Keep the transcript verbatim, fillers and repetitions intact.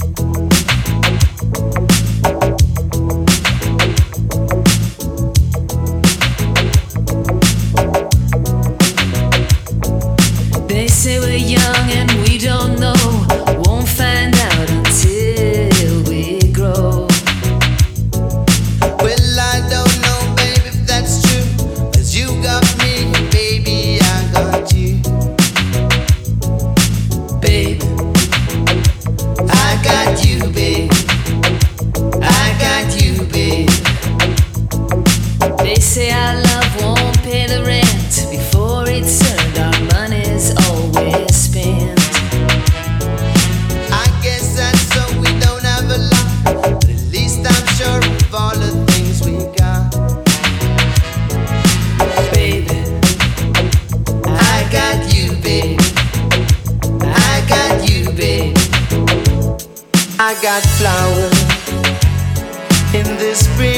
They say we're young and we don't know, won't find out until we grow. Well, I don't know, baby, if that's true, 'cause you got me, baby, I got you. Babe, I got you, babe. I got you, babe. they say our love won't pay the rent before it's earned, our money's always spent. I guess that's so we don't have a lot, but at least I'm sure of all the things we got. Baby, I got you, babe. I got you, babe. I got flowers in the spring.